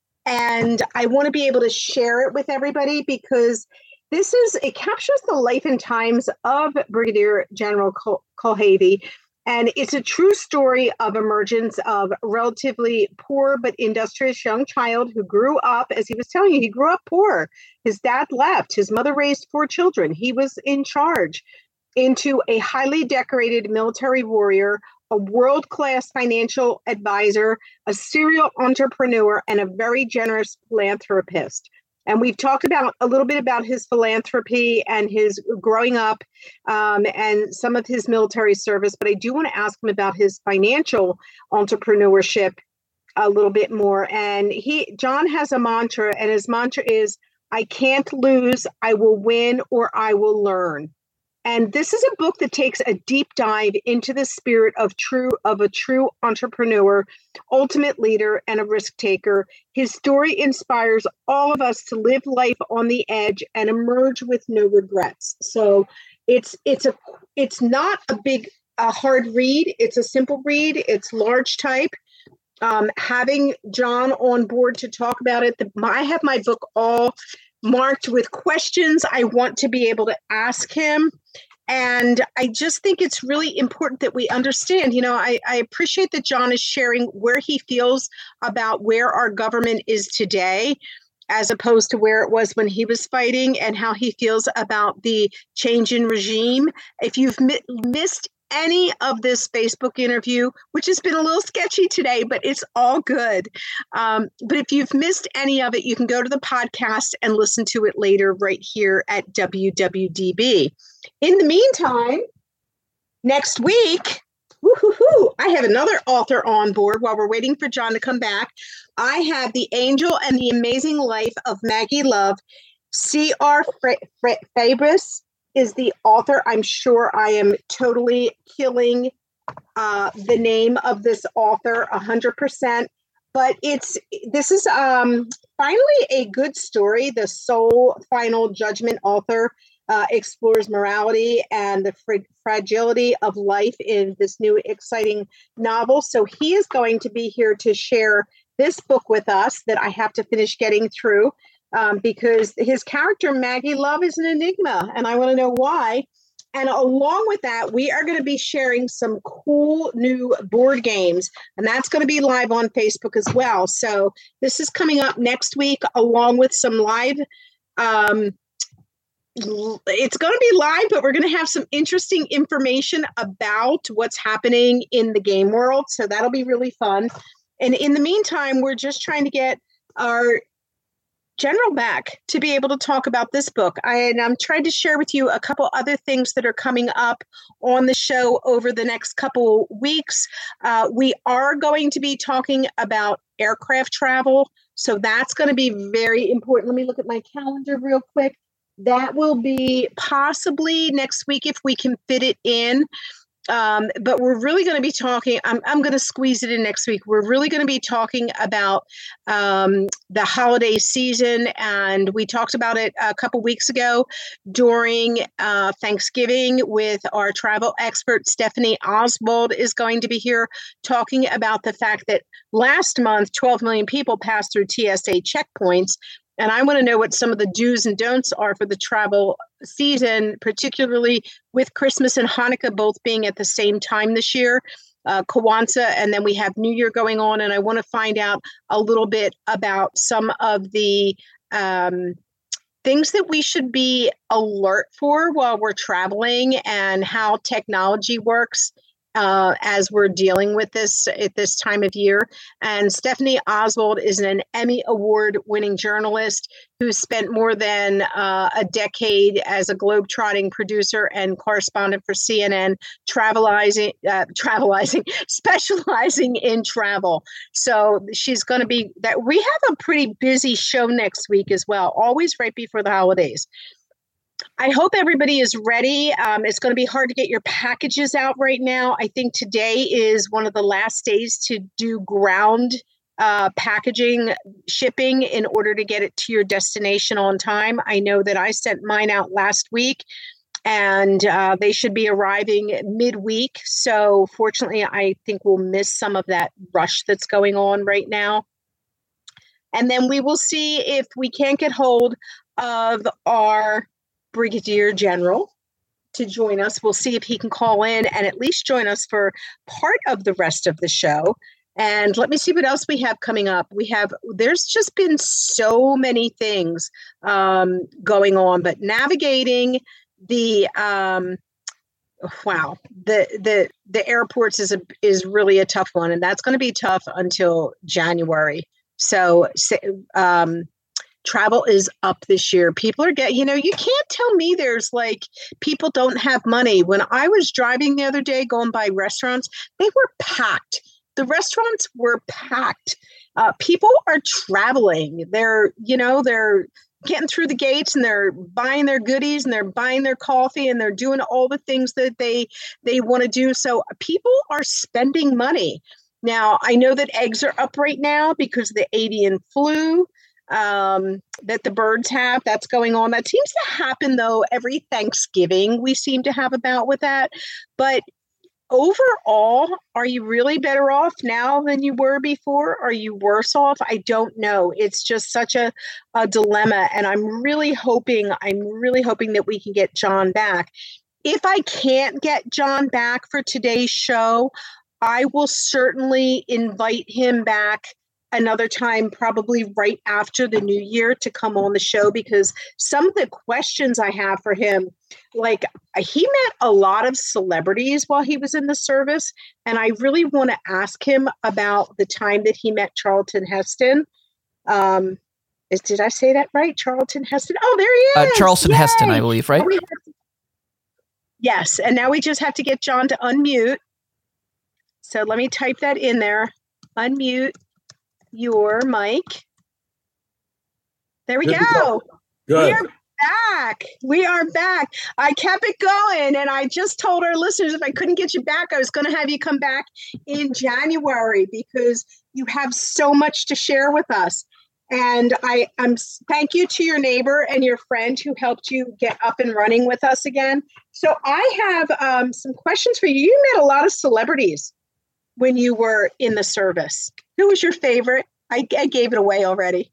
And I want to be able to share it with everybody because this is, it captures the life and times of Brigadier General Col- Colhavy. And it's a true story of emergence of relatively poor but industrious young child who grew up, as he was telling you, he grew up poor. His dad left. His mother raised four children. He was in charge into a highly decorated military warrior, a world-class financial advisor, a serial entrepreneur, and a very generous philanthropist. And we've talked about a little bit about his philanthropy and his growing up um, and some of his military service. But I do want to ask him about his financial entrepreneurship a little bit more. And he, John has a mantra, and his mantra is, I can't lose, I will win, or I will learn. And this is a book that takes a deep dive into the spirit of true of a true entrepreneur, ultimate leader, and a risk taker. His story inspires all of us to live life on the edge and emerge with no regrets. So it's it's a it's not a big a hard read. It's a simple read. It's large type. Um, having John on board to talk about it, the, I have my book all marked with questions I want to be able to ask him. And I just think it's really important that we understand, you know, I, I appreciate that John is sharing where he feels about where our government is today, as opposed to where it was when he was fighting and how he feels about the change in regime. If you've mi- missed any of this Facebook interview, which has been a little sketchy today, but it's all good. Um, but if you've missed any of it, you can go to the podcast and listen to it later right here at W W D B. In the meantime, next week, woo-hoo-hoo, I have another author on board while we're waiting for John to come back. I have The Angel and the Amazing Life of Maggie Love. C R Fabris is the author. I'm sure I am totally killing uh, the name of this author one hundred percent. But it's this is um, finally a good story. The Soul Final Judgment author uh, explores morality and the fr- fragility of life in this new exciting novel. So he is going to be here to share this book with us that I have to finish getting through. Um, because his character, Maggie Love, is an enigma, and I want to know why. And along with that, we are going to be sharing some cool new board games, and that's going to be live on Facebook as well. So this is coming up next week, along with some live. Um, it's going to be live, but we're going to have some interesting information about what's happening in the game world. So that'll be really fun. And in the meantime, we're just trying to get our General back to be able to talk about this book. I, and I'm trying to share with you a couple other things that are coming up on the show over the next couple weeks. Uh, we are going to be talking about aircraft travel. So that's going to be very important. Let me look at my calendar real quick. That will be possibly next week if we can fit it in. Um, but we're really going to be talking, I'm, I'm going to squeeze it in next week. We're really going to be talking about um, the holiday season. And we talked about it a couple weeks ago during uh, Thanksgiving with our travel expert, Stephanie Oswald is going to be here talking about the fact that last month, twelve million people passed through T S A checkpoints. And I want to know what some of the do's and don'ts are for the travel season, particularly with Christmas and Hanukkah both being at the same time this year. uh, Kwanzaa, and then we have New Year going on. And I want to find out a little bit about some of the um, things that we should be alert for while we're traveling and how technology works uh, as we're dealing with this at this time of year. And Stephanie Oswald is an Emmy Award-winning journalist who spent more than uh, a decade as a globetrotting producer and correspondent for C N N, travelizing, uh, travelizing, specializing in travel. So she's going to be that. We have a pretty busy show next week as well, always right before the holidays. I hope everybody is ready. Um, it's going to be hard to get your packages out right now. I think today is one of the last days to do ground uh, packaging shipping in order to get it to your destination on time. I know that I sent mine out last week and uh, they should be arriving midweek. So fortunately, I think we'll miss some of that rush that's going on right now. And then we will see if we can't get hold of our Brigadier General to join us. We'll see if he can call in and at least join us for part of the rest of the show. And let me see what else we have coming up. We have, there's just been so many things um, going on, but navigating the, um, wow, the, the, the airports is a, is really a tough one. And that's going to be tough until January. So, um, travel is up this year. People are getting, you know, you can't tell me there's like people don't have money. When I was driving the other day going by restaurants, they were packed. The restaurants were packed. Uh, people are traveling. They're, you know, they're getting through the gates and they're buying their goodies and they're buying their coffee and they're doing all the things that they, they want to do. So people are spending money. Now, I know that eggs are up right now because of the avian flu um, that the birds have. That's going on. That seems to happen, though, every Thanksgiving we seem to have a bout with that. But overall, are you really better off now than you were before? Are you worse off? I don't know. It's just such a, a dilemma. And I'm really hoping, I'm really hoping that we can get John back. If I can't get John back for today's show, I will certainly invite him back another time, probably right after the new year, to come on the show, because some of the questions I have for him, like he met a lot of celebrities while he was in the service. And I really want to ask him about the time that he met Charlton Heston. Um, is, did I say that right? Charlton Heston. Oh, there he is. Uh, Charlton Yay! Heston, I believe, right? To, yes. And now we just have to get John to unmute. So let me type that in there. Unmute your mic. There we Good go. Good. We are back. We are back. I kept it going, and I just told our listeners if I couldn't get you back, I was going to have you come back in January because you have so much to share with us. And I am thank you to your neighbor and your friend who helped you get up and running with us again. So I have um, some questions for you. You met a lot of celebrities when you were in the service. Who was your favorite? I, I gave it away already.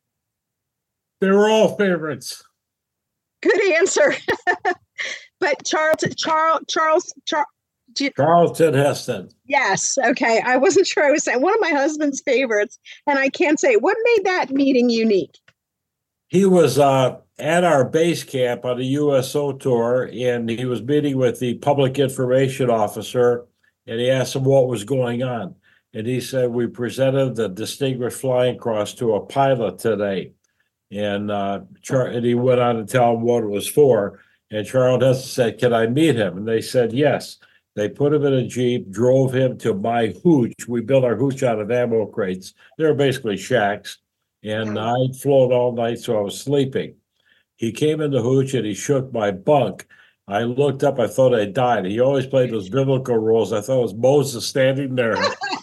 They were all favorites. Good answer. But Charles, Charles, Charles, Charles, Charlton Heston. Yes. Okay. I wasn't sure. I was saying one of my husband's favorites, and I can't say what made that meeting unique. He was uh, at our base camp on a U S O tour, and he was meeting with the public information officer, and he asked him what was going on. And he said, we presented the Distinguished Flying Cross to a pilot today. And, uh, Char- and he went on to tell him what it was for. And Charlton Heston said, can I meet him? And they said, yes. They put him in a Jeep, drove him to my hooch. We built our hooch out of ammo crates. They were basically shacks. And I'd flown all night, so I was sleeping. He came in the hooch and he shook my bunk. I looked up, I thought I died. He always played those biblical roles. I thought it was Moses standing there.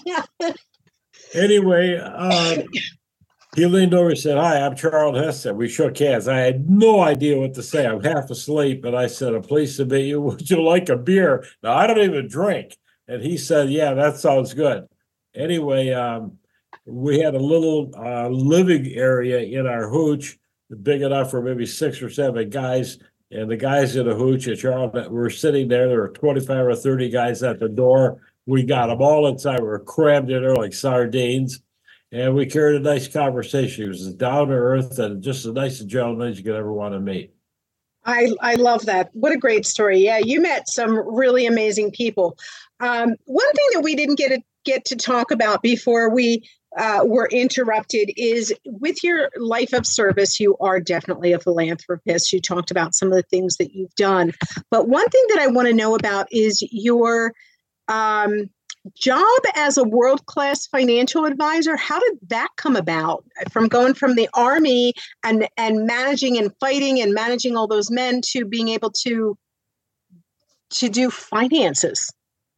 Anyway, um, he leaned over and said, hi, I'm Charlton Heston. We shook hands. I had no idea what to say. I'm half asleep. And I said, I'm pleased to meet you. Would you like a beer? Now, I don't even drink. And he said, yeah, that sounds good. Anyway, um, we had a little uh, living area in our hooch, big enough for maybe six or seven guys. And the guys in the hooch at Charlton were sitting there. There were twenty-five or thirty guys at the door We got them all inside. We were crammed in there like sardines. And we carried a nice conversation. He was as down to earth and just as nice a gentleman as you could ever want to meet. I, I love that. What a great story. Yeah, you met some really amazing people. Um, one thing that we didn't get to, get to talk about before we uh, were interrupted is with your life of service, you are definitely a philanthropist. You talked about some of the things that you've done. But one thing that I want to know about is your um, job as a world-class financial advisor. How did that come about from going from the Army and, and managing and fighting and managing all those men to being able to, to do finances?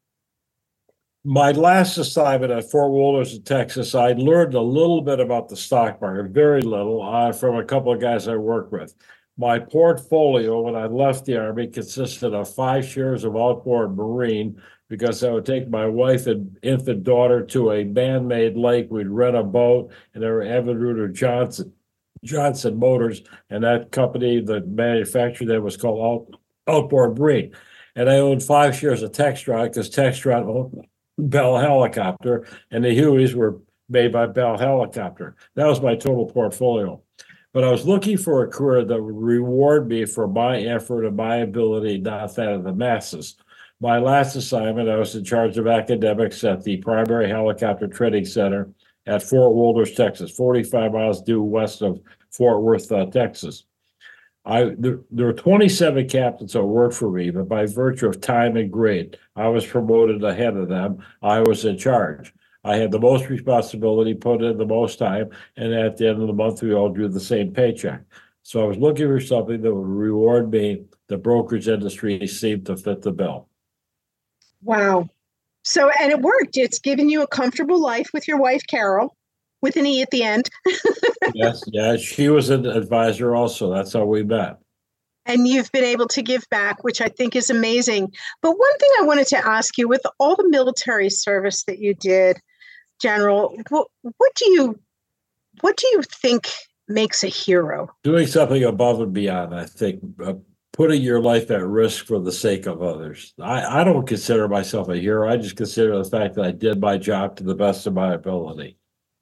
My last assignment at Fort Walters in Texas, I learned a little bit about the stock market, very little, uh, from a couple of guys I worked with. My portfolio when I left the Army consisted of five shares of outboard marine, because I would take my wife and infant daughter to a man-made lake. We'd rent a boat, and there were Evinrude or Johnson, Johnson Motors, and that company, the manufacturer that was called Out, Outboard Marine. And I owned five shares of Textron because Textron owned Bell Helicopter, and the Hueys were made by Bell Helicopter. That was my total portfolio. But I was looking for a career that would reward me for my effort and my ability, not that of the masses. My last assignment, I was in charge of academics at the Primary Helicopter Training Center at Fort Walters, Texas, forty-five miles due west of Fort Worth, uh, Texas. I there, there were twenty-seven captains that worked for me, but by virtue of time and grade, I was promoted ahead of them. I was in charge. I had the most responsibility, put in the most time, and at the end of the month, we all drew the same paycheck. So I was looking for something that would reward me. The brokerage industry seemed to fit the bill. Wow. So, and it worked. It's given you a comfortable life with your wife, Carol, with an E at the end. Yes, yeah, she was an advisor also. That's how we met. And you've been able to give back, which I think is amazing. But one thing I wanted to ask you, with all the military service that you did, General, what, what do you what do you think makes a hero? Doing something above and beyond, I think, uh, putting your life at risk for the sake of others. I, I don't consider myself a hero. I just consider the fact that I did my job to the best of my ability.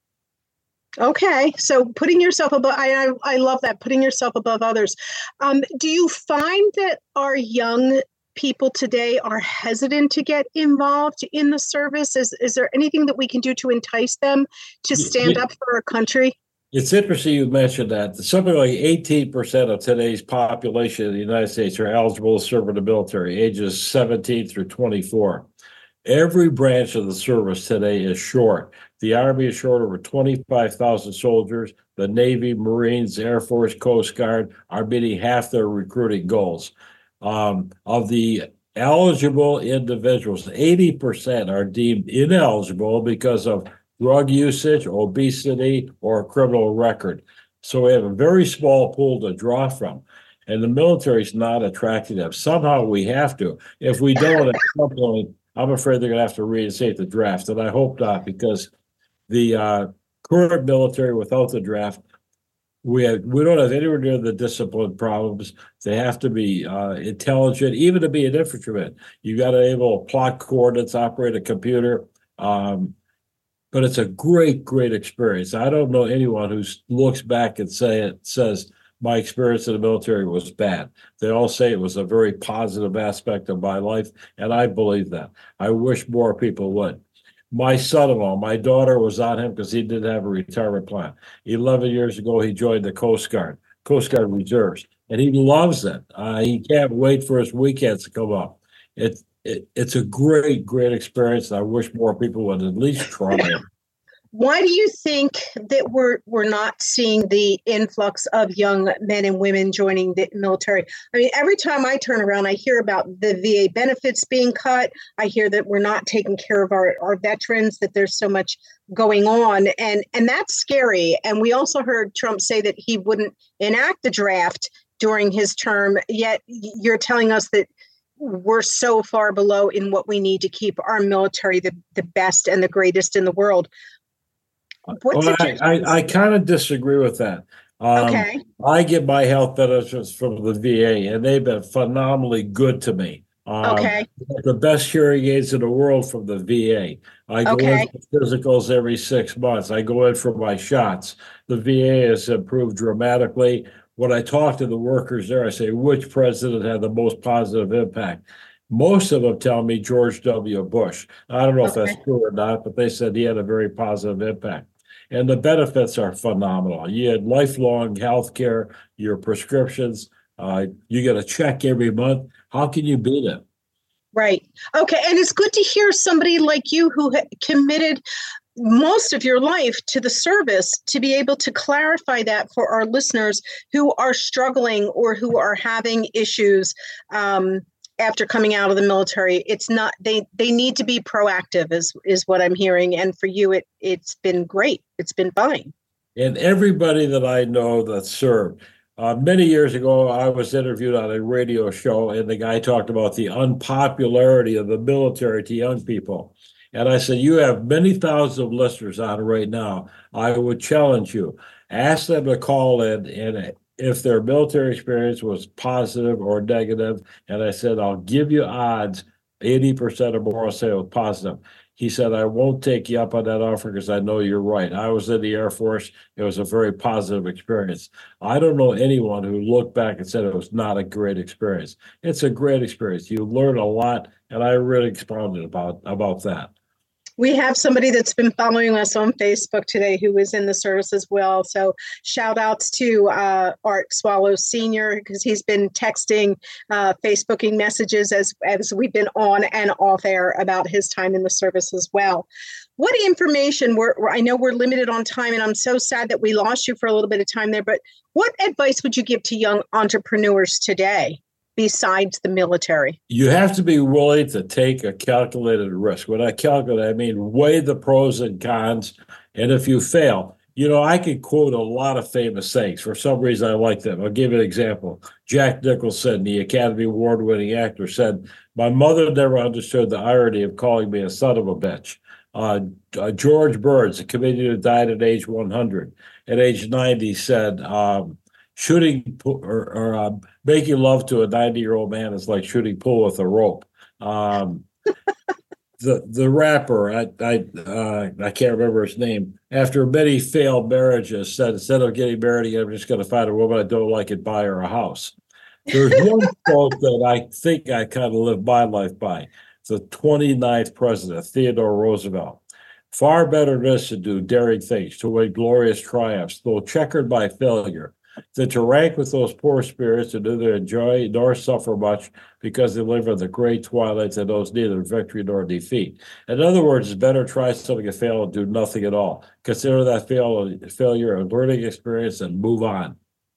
Okay, so putting yourself above, I, I, I love that, putting yourself above others. Um, do you find that our young people today are hesitant to get involved in the service? Is, is there anything that we can do to entice them to stand up for our country? It's interesting you mentioned that. Something like eighteen percent of today's population in the United States are eligible to serve in the military, ages seventeen through twenty-four. Every branch of the service today is short. The Army is short over twenty-five thousand soldiers. The Navy, Marines, Air Force, Coast Guard are meeting half their recruiting goals. Um, of the eligible individuals, eighty percent are deemed ineligible because of drug usage, obesity, or a criminal record. So we have a very small pool to draw from. And the military is not attracting them. Somehow we have to. If we don't, at some point, I'm afraid they're going to have to reinstate the draft. And I hope not, because the uh, current military without the draft, we have, we don't have anywhere near the discipline problems. They have to be uh, intelligent, even to be an infantryman. You got to be able to plot coordinates, operate a computer. Um, but it's a great, great experience. I don't know anyone who looks back and say it says my experience in the military was bad. They all say it was a very positive aspect of my life, and I believe that. I wish more people would. My son-in-law, my daughter was on him because he didn't have a retirement plan. eleven years ago, he joined the Coast Guard, Coast Guard Reserves, and he loves it. Uh, he can't wait for his weekends to come up. It, it, it's a great, great experience, and I wish more people would at least try it. Why do you think that we're we're not seeing the influx of young men and women joining the military? I mean, every time I turn around, I hear about the V A benefits being cut. I hear that we're not taking care of our, our veterans, that there's so much going on. And, and that's scary. And we also heard Trump say that he wouldn't enact the draft during his term. Yet you're telling us that we're so far below in what we need to keep our military the, the best and the greatest in the world. What's well, I, I, I kind of disagree with that. Um, okay. I get my health benefits from the V A, and they've been phenomenally good to me. Um, Okay. The best hearing aids in the world from the V A. I go Okay. in for physicals every six months. I go in for my shots. The V A has improved dramatically. When I talk to the workers there, I say, which president had the most positive impact? Most of them tell me George W. Bush. I don't know if that's Okay. true or not, but they said he had a very positive impact. And the benefits are phenomenal. You had lifelong health care, your prescriptions, uh, you get a check every month. How can you beat it? Right. Okay. And it's good to hear somebody like you who ha- committed most of your life to the service to be able to clarify that for our listeners who are struggling or who are having issues um, after coming out of the military. It's not, they, they need to be proactive is, is what I'm hearing. And for you, it, it's been great. It's been fine. And everybody that I know that served, uh, many years ago, I was interviewed on a radio show, and the guy talked about the unpopularity of the military to young people. And I said, you have many thousands of listeners on right now. I would challenge you. Ask them to call in, and if their military experience was positive or negative, and I said, I'll give you odds, eighty percent or more will say it was positive. He said, I won't take you up on that offer because I know you're right. I was in the Air Force. It was a very positive experience. I don't know anyone who looked back and said it was not a great experience. It's a great experience. You learn a lot, and I really expounded about, about that. We have somebody that's been following us on Facebook today who is in the service as well. So shout outs to uh, Art Swallow Senior because he's been texting, uh, Facebooking messages as, as we've been on and off air about his time in the service as well. What information, we're, I know we're limited on time, and I'm so sad that we lost you for a little bit of time there, but what advice would you give to young entrepreneurs today besides the military? You have to be willing to take a calculated risk. When I calculate, I mean weigh the pros and cons. And if you fail, you know, I could quote a lot of famous sayings. For some reason, I like them. I'll give you an example. Jack Nicholson, the Academy Award-winning actor, said, my mother never understood the irony of calling me a son of a bitch. Uh, uh, George Burns, a comedian who died at age one hundred, at age ninety, said, um, shooting or, or uh, making love to a ninety-year-old man is like shooting pool with a rope. Um, the the rapper, I I uh, I can't remember his name, after many failed marriages, said, instead of getting married again, I'm just going to find a woman I don't like and buy her a house. There's one quote that I think I kind of live my life by. The twenty-ninth president, Theodore Roosevelt. Far better than this to do daring things, to win glorious triumphs, though checkered by failure, than to rank with those poor spirits who neither enjoy nor suffer much because they live in the great twilights and knows neither victory nor defeat. In other words, it's better try something and fail and do nothing at all. Consider that fail, failure a learning experience and move on.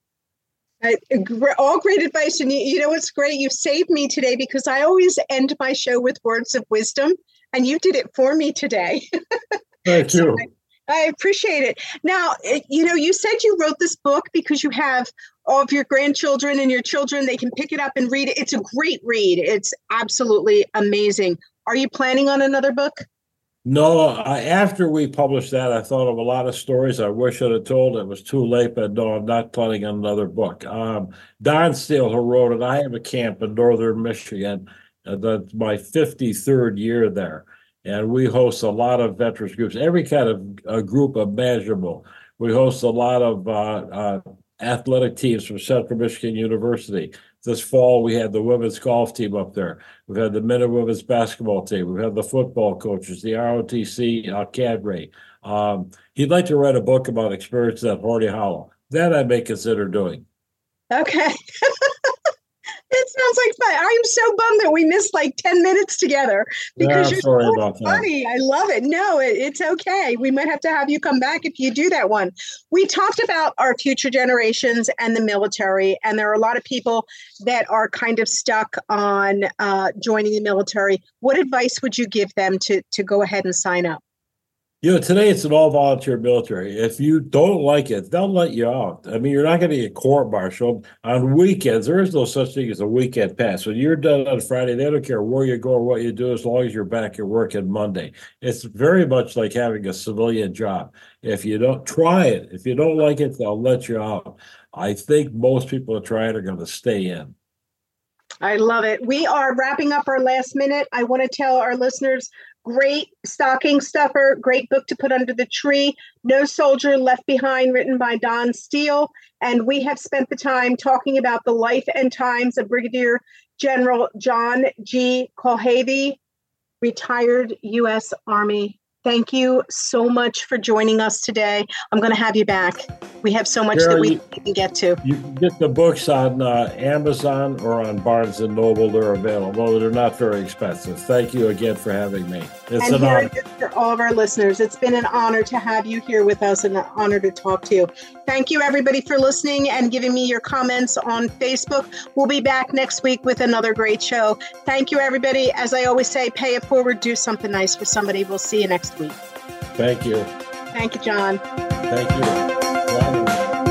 I, all great advice. And you, you know what's great? You've saved me today because I always end my show with words of wisdom, and you did it for me today. Thank you. I appreciate it. Now, you know, you said you wrote this book because you have all of your grandchildren and your children. They can pick it up and read it. It's a great read. It's absolutely amazing. Are you planning on another book? No, I, after we published that, I thought of a lot of stories I wish I'd have told. It was too late, but no, I'm not planning on another book. Um, Don Steele, who wrote it, I have a camp in northern Michigan. Uh, that's my fifty-third year there. And we host a lot of veterans groups, every kind of a group imaginable. We host a lot of uh, uh, athletic teams from Central Michigan University. This fall, we had the women's golf team up there. We've had the men and women's basketball team. We've had the football coaches, the R O T C uh, cadre. Um, he'd like to write a book about experiences at Hardy Hollow. That I may consider doing. Okay. It sounds like fun. I'm so bummed that we missed like ten minutes together because Yeah, you're sorry so about that. funny. I love it. No, it, it's okay. We might have to have you come back if you do that one. We talked about our future generations and the military, and there are a lot of people that are kind of stuck on uh, joining the military. What advice would you give them to, to go ahead and sign up? You know, today it's an all-volunteer military. If you don't like it, they'll let you out. I mean, you're not going to get court-martialed. On weekends, there is no such thing as a weekend pass. When you're done on Friday, they don't care where you go or what you do as long as you're back at work on Monday. It's very much like having a civilian job. If you don't try it, if you don't like it, they'll let you out. I think most people that try it are going to stay in. I love it. We are wrapping up our last minute. I want to tell our listeners, great stocking stuffer, great book to put under the tree, No Soldier Left Behind, written by Don Steele. And we have spent the time talking about the life and times of Brigadier General John G. Colhavy, retired U S Army. Thank you so much for joining us today. I'm going to have you back. We have so much Carol, that we you, can get to. You can get the books on uh, Amazon or on Barnes and Noble. They're available. They're not very expensive. Thank you again for having me. It's and an here honor. it is for all of our listeners. It's been an honor to have you here with us and an honor to talk to you. Thank you, everybody, for listening and giving me your comments on Facebook. We'll be back next week with another great show. Thank you, everybody. As I always say, pay it forward. Do something nice for somebody. We'll see you next week. Thank you. Thank you, John. Thank you.